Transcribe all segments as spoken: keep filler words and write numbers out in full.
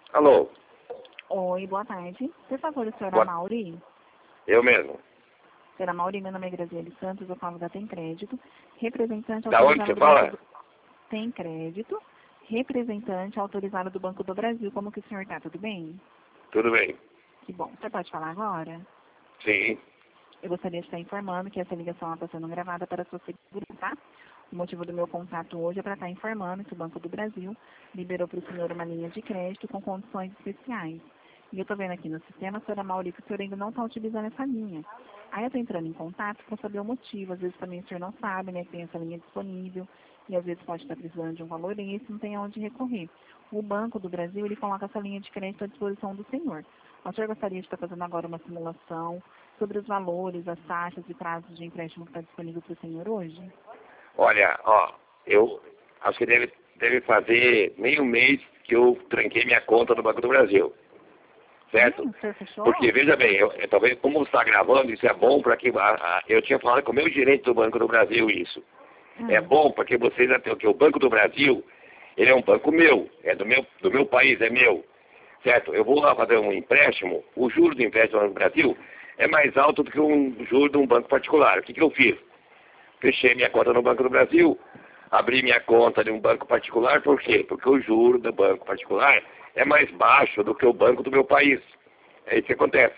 Alô? Oi, boa tarde. Por favor, o senhor Boa... Amauri? Eu mesmo. Senhora Amauri, meu nome é Graziele Santos, eu falo da Tem Crédito, representante Da onde autorizado você do Banco fala? do... Tem Crédito, representante autorizado do Banco do Brasil. Como que o senhor está? Tudo bem? Tudo bem. Que bom. Você pode falar agora? Sim. Eu gostaria de estar informando que essa ligação está sendo gravada para a sua segurança, tá? O motivo do meu contato hoje é para estar informando que o Banco do Brasil liberou para o senhor uma linha de crédito com condições especiais. E eu estou vendo aqui no sistema, senhora Mauri, que o senhor ainda não está utilizando essa linha. Aí eu estou entrando em contato para saber o motivo. Às vezes também o senhor não sabe, né, que tem essa linha disponível. E às vezes pode estar precisando de um valor e esse não tem aonde recorrer. O Banco do Brasil, ele coloca essa linha de crédito à disposição do senhor. O senhor gostaria de estar fazendo agora uma simulação sobre os valores, as taxas e prazos de empréstimo que está disponível para o senhor hoje? Olha, ó, eu acho que deve, deve fazer meio mês que eu tranquei minha conta no Banco do Brasil. Certo? Hum, o senhor fechou? Porque, veja bem, eu, eu, talvez como você está gravando, isso é bom para que... A, a, eu tinha falado com o meu gerente do Banco do Brasil isso. Hum. É bom porque vocês... Porque o Banco do Brasil, ele é um banco meu, é do meu, do meu país, é meu. Certo? Eu vou lá fazer um empréstimo, o juro do empréstimo no Brasil é mais alto do que um juro de um banco particular. O que, que eu fiz? Fechei minha conta no Banco do Brasil, abri minha conta de um banco particular, por quê? Porque o juro do banco particular é mais baixo do que o banco do meu país. É isso que acontece.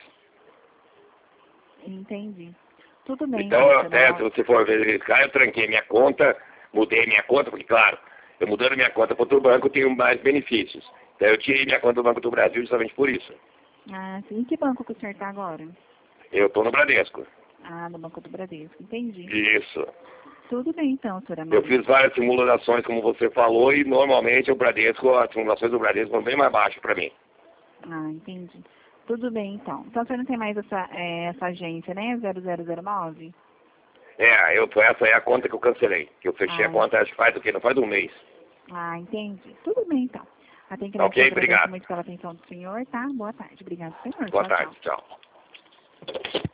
Entendi. Tudo bem, Então, então, até senhora. se você for verificar, eu tranquei minha conta, mudei minha conta, porque, claro, eu mudando minha conta para outro banco, eu tenho mais benefícios. Então, eu tirei minha conta do Banco do Brasil justamente por isso. Ah, sim. Em que banco que o senhor está agora? Eu estou no Bradesco. Ah, no Banco do Bradesco. Entendi. Isso. Tudo bem, então, senhora Eu Maria. fiz várias simulações, como você falou, e normalmente o Bradesco, as simulações do Bradesco são bem mais baixas para mim. Ah, entendi. Tudo bem, então. Então, o senhor não tem mais essa, é, essa agência, né? zero zero zero nove? É, eu, essa é a conta que eu cancelei. Que eu fechei a Ah, conta, acho que faz o quê? Não faz um mês. ah, entendi. Tudo bem, então. A Tem Tá Crédito ok? agradece Obrigado. muito pela atenção do senhor, tá? Boa tarde. Obrigado, senhor. Boa Tchau, tchau. tarde. Tchau.